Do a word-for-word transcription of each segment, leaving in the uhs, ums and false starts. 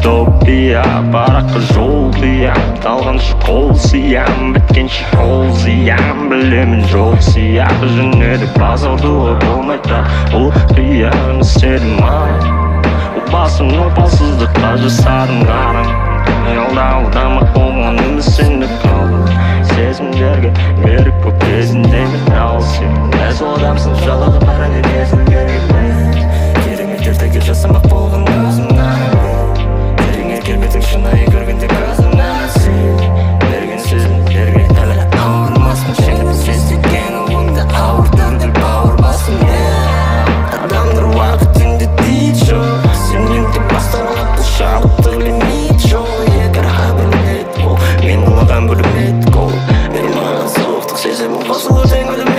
утопия, бараққа жол қиям, талғанша қол сиям, біткенше қол зиям. Білемін жоқ сияқ жөнеді базардуға болмайды, ол қиян істедім ай. Басым опасыздыққа жасадым ғарым, алдауға болған өмір сенде қалдым. Сезімдерге берік боп кезіндемін, ал сен мәз адамсың, жалығы бар әне кезін көргенмен. Кереңе кертеге жасамақ болған өзімнен, кереңе келбетің шынайы көргенде көзімнен. Сен берген сөзін берге әлі ауырмасын, шеңіп сездеген ұлыңды ауыртыр бауыр басым. Адамдар уақытыңды дейді жоқ, сенен де басталып бұл шабыттық лимит жоқ. Егер қабілет ол мен ұлыған бөлімет қол, мен маған соқтық сезімін қосылы теңгілімен.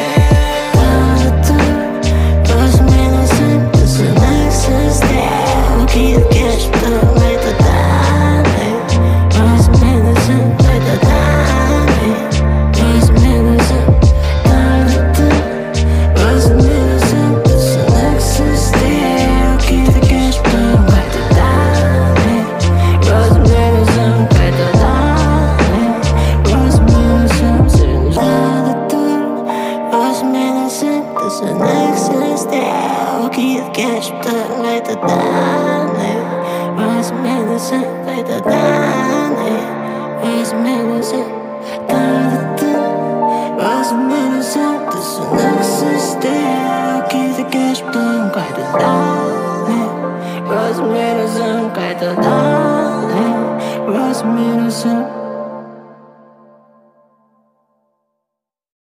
Was minus some,